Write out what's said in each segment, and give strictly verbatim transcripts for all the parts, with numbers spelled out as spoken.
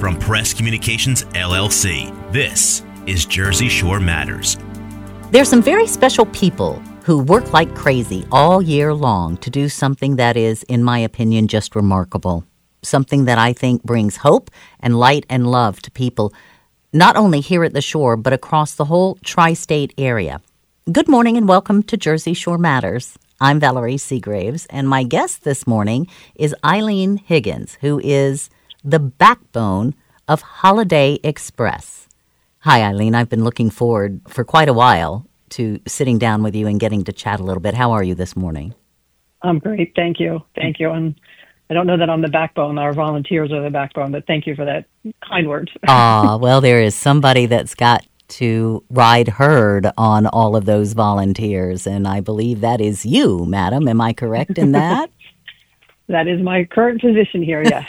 From Press Communications, L L C, this is Jersey Shore Matters. There's some very special people who work like crazy all year long to do something that is, in my opinion, just remarkable. Something that I think brings hope and light and love to people, not only here at the shore, but across the whole tri-state area. Good morning and welcome to Jersey Shore Matters. I'm Valerie Seagraves, and my guest this morning is Eileen Higgins, who is the backbone of Holiday Express. Hi, Eileen. I've been looking forward for quite a while to sitting down with you and getting to chat a little bit. How are you this morning? I'm great. Thank you. Thank you. And I don't know that I'm the backbone. Our volunteers are the backbone, but thank you for that kind words. Ah, well, there is somebody that's got to ride herd on all of those volunteers, and I believe that is you, madam. Am I correct in that? That is my current position here, yes.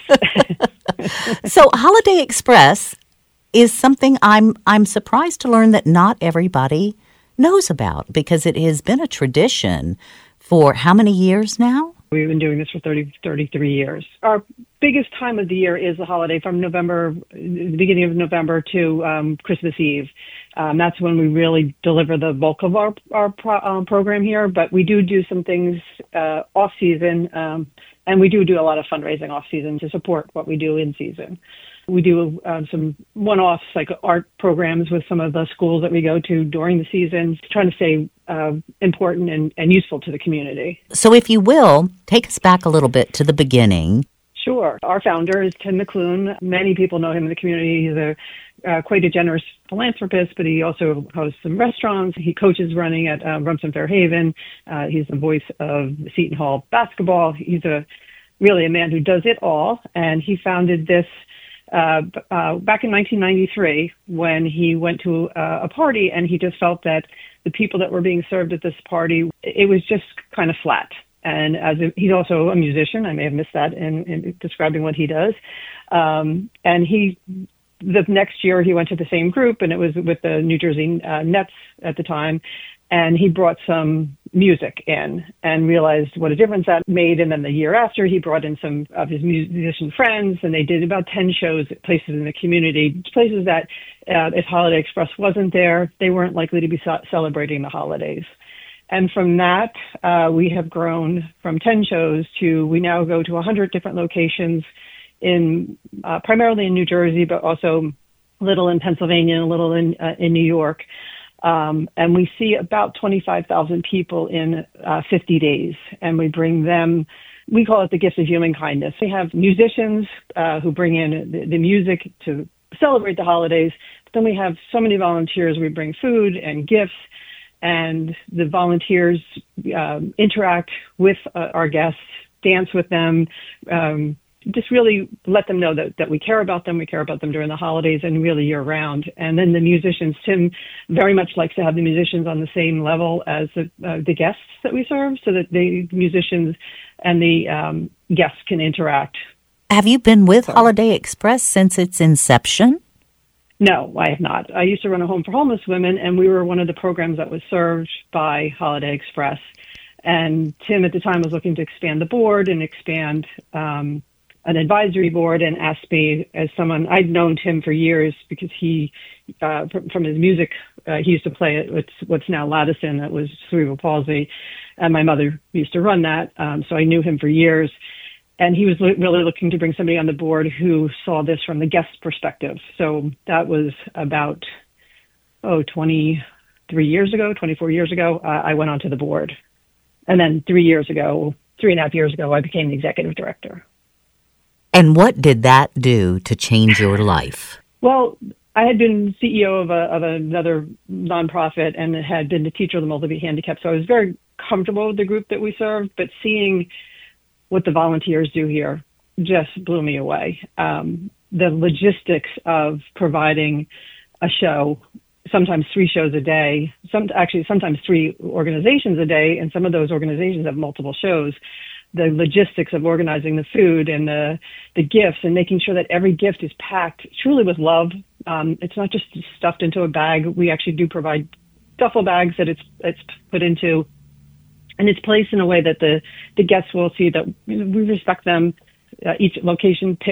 So Holiday Express is something I'm I'm surprised to learn that not everybody knows about, because it has been a tradition for how many years now? We've been doing this for thirty, thirty-three years. Our biggest time of the year is the holiday, from November, the beginning of November to um, Christmas Eve. Um, that's when we really deliver the bulk of our, our pro, um, program here, but we do do some things uh, off-season, um, and we do do a lot of fundraising off-season to support what we do in season. We do uh, some one-offs, like art programs with some of the schools that we go to during the season, trying to stay uh, important and, and useful to the community. So if you will, take us back a little bit to the beginning. Sure. Our founder is Tim McClune. Many people know him in the community. He's a uh, quite a generous philanthropist, but he also hosts some restaurants. He coaches running at uh, Rumson Fairhaven. Uh, he's the voice of Seton Hall basketball. He's a really a man who does it all, and he founded this Uh, uh, back in nineteen ninety-three, when he went to uh, a party, and he just felt that the people that were being served at this party, it was just kind of flat. And as a, he's also a musician, I may have missed that in, in describing what he does. Um, and he, the next year, he went to the same group, and it was with the New Jersey uh, Nets at the time. And he brought some music in and realized what a difference that made. And then the year after, he brought in some of his musician friends, and they did about ten shows at places in the community, places that uh, if Holiday Express wasn't there, they weren't likely to be ce- celebrating the holidays. And from that, uh, we have grown from ten shows to we now go to one hundred different locations in uh, primarily in New Jersey, but also a little in Pennsylvania and a little in uh, in New York. Um, and we see about twenty-five thousand people in uh, fifty days, and we bring them, we call it the gift of human kindness. We have musicians uh, who bring in the, the music to celebrate the holidays, but then we have so many volunteers. We bring food and gifts, and the volunteers um, interact with uh, our guests, dance with them, um, just really let them know that, that we care about them. We care about them during the holidays and really year round. And then the musicians, Tim very much likes to have the musicians on the same level as the, uh, the guests that we serve, so that the musicians and the um, guests can interact. Have you been with Sorry. Holiday Express since its inception? No, I have not. I used to run a home for homeless women, and we were one of the programs that was served by Holiday Express. And Tim at the time was looking to expand the board and expand um an advisory board, and asked me, as someone, I'd known Tim for years because he, uh, from, from his music, uh, he used to play it with what's now Ladison, that was cerebral palsy, and my mother used to run that, um, so I knew him for years. And he was lo- really looking to bring somebody on the board who saw this from the guest perspective. So that was about, oh, twenty-three years ago, twenty-four years ago, uh, I went onto the board. And then three years ago, three and a half years ago, I became the executive director. And what did that do to change your life? Well, I had been C E O of, a, of another nonprofit and had been the teacher of the multiple handicapped, so I was very comfortable with the group that we served, but seeing what the volunteers do here just blew me away. Um, the logistics of providing a show, sometimes three shows a day, some actually sometimes three organizations a day, and some of those organizations have multiple shows. The logistics of organizing the food and the the gifts and making sure that every gift is packed truly with love. Um, it's not just stuffed into a bag. We actually do provide duffel bags that it's it's put into, and it's placed in a way that the, the guests will see that we respect them. Uh, each location picks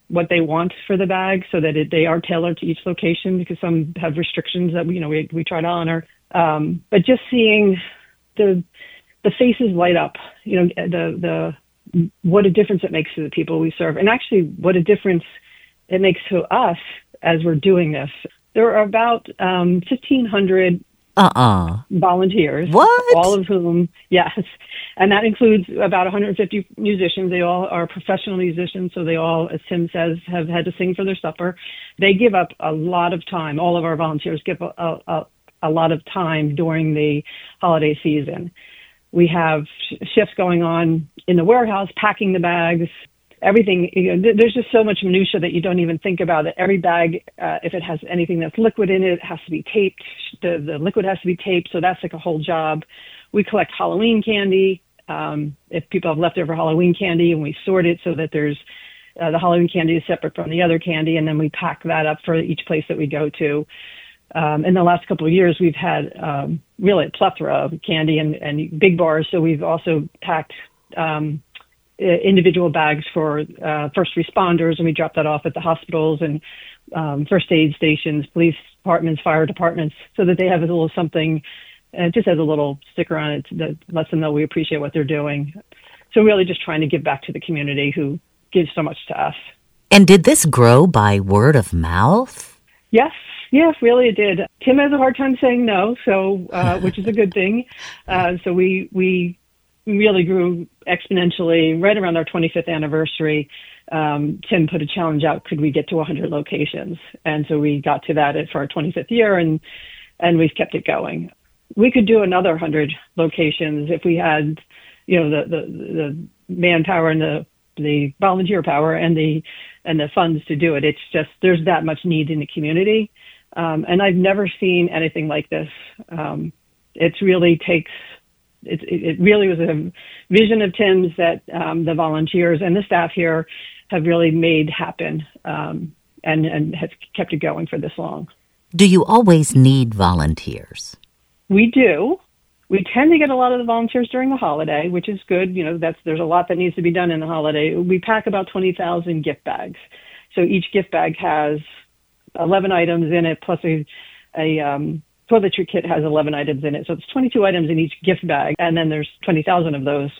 what they want for the bag so that it, they are tailored to each location, because some have restrictions that, you know, we, we try to honor. Um, but just seeing the, the faces light up, you know, the, the, what a difference it makes to the people we serve, and actually what a difference it makes to us as we're doing this. There are about um, fifteen hundred uh-uh. volunteers. What? All of whom, yes. And that includes about one hundred fifty musicians. They all are professional musicians, so they all, as Tim says, have had to sing for their supper. They give up a lot of time. All of our volunteers give a, a, a lot of time during the holiday season. We have shifts going on in the warehouse, packing the bags, everything. You know, there's just so much minutia that you don't even think about it. Every bag, uh, if it has anything that's liquid in it, it has to be taped. The, the liquid has to be taped, so that's like a whole job. We collect Halloween candy. Um, if people have leftover Halloween candy, and we sort it so that there's uh, the Halloween candy is separate from the other candy, and then we pack that up for each place that we go to. Um, in the last couple of years, we've had um, really a plethora of candy and, and big bars. So we've also packed um, individual bags for uh, first responders, and we drop that off at the hospitals and um, first aid stations, police departments, fire departments, so that they have a little something. And it just has a little sticker on it that lets them know we appreciate what they're doing. So really just trying to give back to the community who gives so much to us. And did this grow by word of mouth? Yes. Yes, really it did. Tim has a hard time saying no, so uh, which is a good thing. Uh, so we we really grew exponentially right around our twenty-fifth anniversary. Um, Tim put a challenge out: could we get to one hundred locations? And so we got to that for our twenty-fifth year, and and we've kept it going. We could do another one hundred locations if we had, you know, the the, the manpower and the the volunteer power and the and the funds to do it. It's just there's that much need in the community. Um, and I've never seen anything like this. Um, it really takes, it, it really was a vision of Tim's that um, the volunteers and the staff here have really made happen um, and, and have kept it going for this long. Do you always need volunteers? We do. We tend to get a lot of the volunteers during the holiday, which is good. You know, that's there's a lot that needs to be done in the holiday. We pack about twenty thousand gift bags. So each gift bag has eleven items in it, plus a, a um, toiletry kit has eleven items in it. So it's twenty-two items in each gift bag, and then there's twenty thousand of those.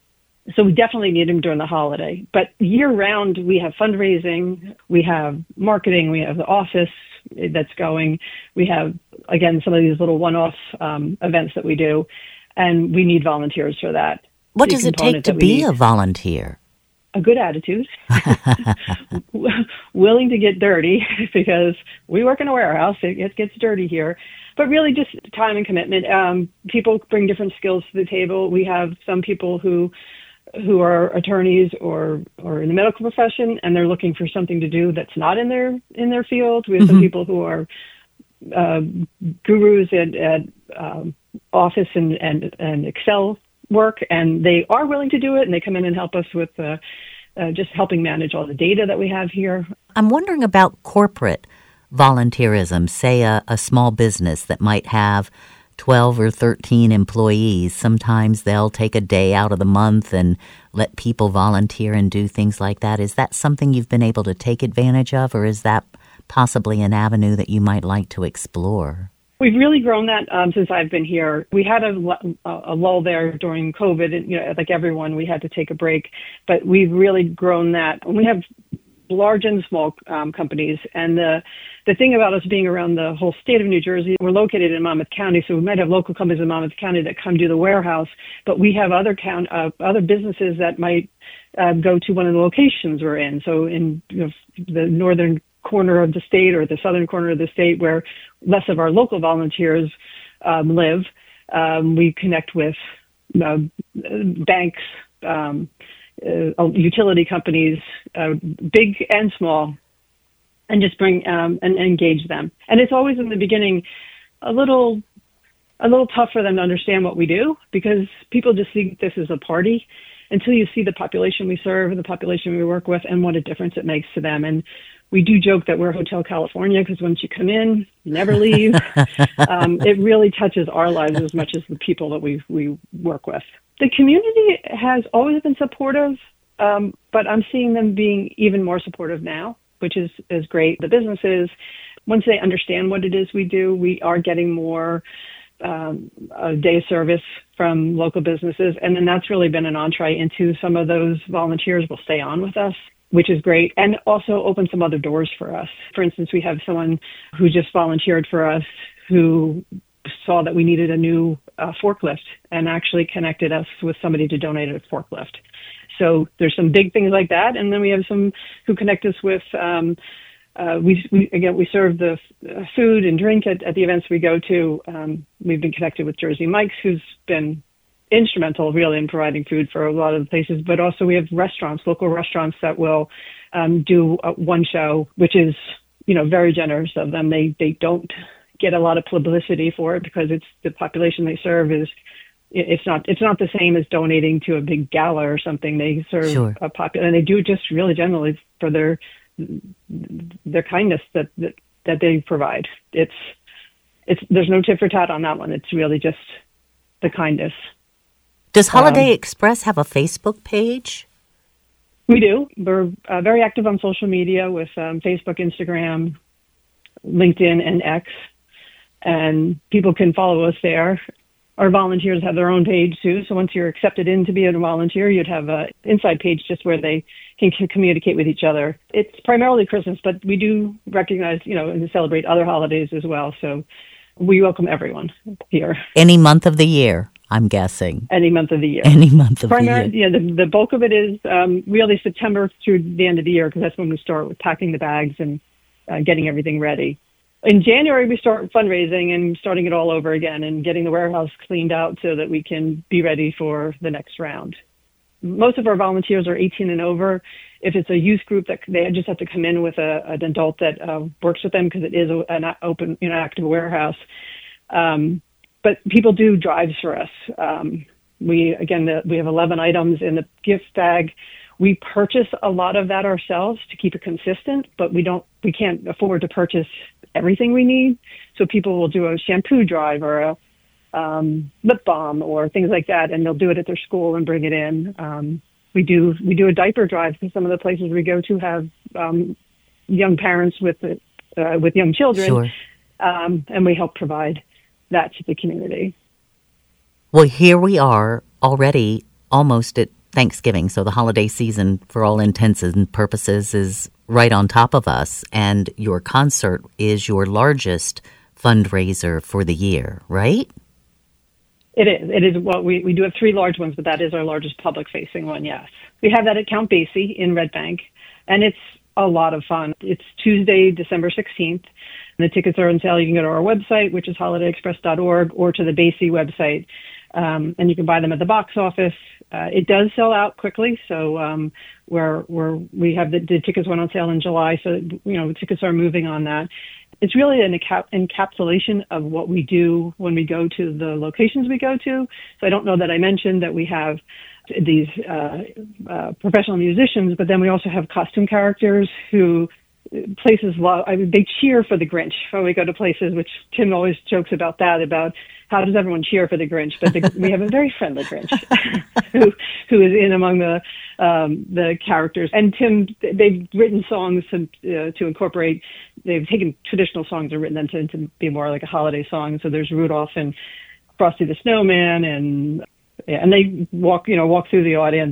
So we definitely need them during the holiday. But year-round, we have fundraising, we have marketing, we have the office that's going. We have, again, some of these little one-off um, events that we do, and we need volunteers for that. What does it take to be a volunteer? A good attitude, willing to get dirty, because we work in a warehouse. It, it gets dirty here, but really just time and commitment. Um, people bring different skills to the table. We have some people who who are attorneys or, or in the medical profession, and they're looking for something to do that's not in their in their field. We have mm-hmm. some people who are uh, gurus at, at um, Office and, and, and Excel work, and they are willing to do it, and they come in and help us with uh, uh, just helping manage all the data that we have here. I'm wondering about corporate volunteerism, say a, a small business that might have twelve or thirteen employees. Sometimes they'll take a day out of the month and let people volunteer and do things like that. Is that something you've been able to take advantage of, or is that possibly an avenue that you might like to explore? We've really grown that um, since I've been here. We had a, a lull there during COVID, and you know, like everyone, we had to take a break. But we've really grown that. We have large and small um, companies, and the the thing about us being around the whole state of New Jersey, we're located in Monmouth County, so we might have local companies in Monmouth County that come to the warehouse, but we have other count uh, other businesses that might uh, go to one of the locations we're in. So in you know, the northern corner of the state or the southern corner of the state where less of our local volunteers um, live, um, we connect with uh, banks, um, uh, utility companies, uh, big and small, and just bring um, and engage them. And it's always in the beginning a little a little tough for them to understand what we do, because people just see this as a party until you see the population we serve and the population we work with and what a difference it makes to them. And we do joke that we're Hotel California, because once you come in, you never leave. um, it really touches our lives as much as the people that we we work with. The community has always been supportive. Um, but I'm seeing them being even more supportive now, which is, is great. The businesses, once they understand what it is we do, we are getting more um, a day service from local businesses. And then that's really been an entree into some of those volunteers will stay on with us, which is great. And also open some other doors for us. For instance, we have someone who just volunteered for us who saw that we needed a new uh, forklift and actually connected us with somebody to donate a forklift. So there's some big things like that. And then we have some who connect us with, um, uh, we, we, again, we serve the uh, food and drink at, at the events we go to. Um, we've been connected with Jersey Mike's, who's been instrumental really in providing food for a lot of the places, but also we have restaurants, local restaurants that will um, do uh, one show, which is, you know, very generous of them. They, they don't get a lot of publicity for it because it's the population they serve is, It's not. It's not the same as donating to a big gala or something. They serve Sure. a popular, and they do it just really generally for their their kindness that, that that they provide. It's it's. There's no tit for tat on that one. It's really just the kindness. Does Holiday Um, Express have a Facebook page? We do. We're uh, very active on social media with um, Facebook, Instagram, LinkedIn, and X, and people can follow us there. Our volunteers have their own page too. So once you're accepted in to be a volunteer, you'd have an inside page just where they can c- communicate with each other. It's primarily Christmas, but we do recognize, you know, and celebrate other holidays as well. So we welcome everyone here. Any month of the year, I'm guessing. Any month of the year. Any month of Primary, the year. yeah, the, the bulk of it is um, really September through the end of the year because that's when we start with packing the bags and uh, getting everything ready. In January, we start fundraising and starting it all over again and getting the warehouse cleaned out so that we can be ready for the next round. Most of our volunteers are eighteen and over. If it's a youth group, that they just have to come in with a, an adult that uh, works with them because it is a, an open, you know, active warehouse. Um, but people do drives for us. Um, we again, the, we have eleven items in the gift bag. We purchase a lot of that ourselves to keep it consistent, but we don't, we can't afford to purchase everything we need. So people will do a shampoo drive or a um, lip balm or things like that, and they'll do it at their school and bring it in. Um, we do we do a diaper drive because some of the places we go to have um, young parents with uh, with young children, Sure. um, and we help provide that to the community. Well, here we are already almost at Thanksgiving, so the holiday season, for all intents and purposes, is right on top of us, and your concert is your largest fundraiser for the year, right? It is. It is. Well, we, we do have three large ones, but that is our largest public-facing one, yes. We have that at Count Basie in Red Bank, and it's a lot of fun. It's Tuesday, December sixteenth. And the tickets are on sale. You can go to our website, which is holiday express dot org, or to the Basie website, um, and you can buy them at the box office. Uh, it does sell out quickly, so um, we're, we're, we have the, the tickets went on sale in July, so you know tickets are moving on that. It's really an encap- encapsulation of what we do when we go to the locations we go to. So I don't know that I mentioned that we have these uh, uh, professional musicians, but then we also have costume characters who places love. I mean, they cheer for the Grinch when we go to places, which Tim always jokes about that, about how does everyone cheer for the Grinch? But the, we have a very friendly Grinch who who is in among the um, the characters. And Tim, they've written songs to, uh, to incorporate. They've taken traditional songs and written them to, to be more like a holiday song. So there's Rudolph and Frosty the Snowman, and yeah, and they walk you know walk through the audience.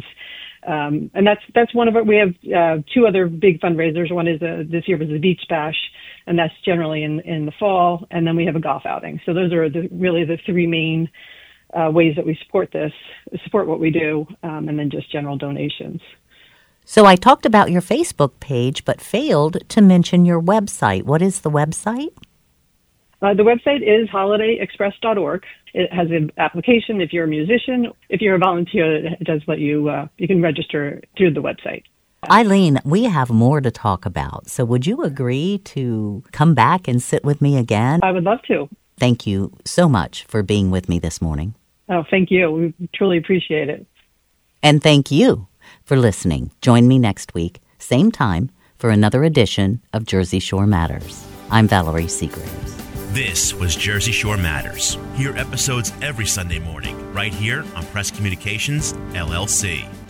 Um, and that's that's one of it. We have uh, two other big fundraisers. One is uh, this year was the Beach Bash, and that's generally in, in the fall. And then we have a golf outing. So those are the, really the three main uh, ways that we support this, support what we do, um, and then just general donations. So I talked about your Facebook page, but failed to mention your website. What is the website? Uh, the website is holiday express dot org. It has an application if you're a musician. If you're a volunteer, it does let you, uh, you can register through the website. Eileen, we have more to talk about. So would you agree to come back and sit with me again? I would love to. Thank you so much for being with me this morning. Oh, thank you. We truly appreciate it. And thank you for listening. Join me next week, same time, for another edition of Jersey Shore Matters. I'm Valerie Seagraves. This was Jersey Shore Matters. Hear episodes every Sunday morning, right here on Press Communications, L L C.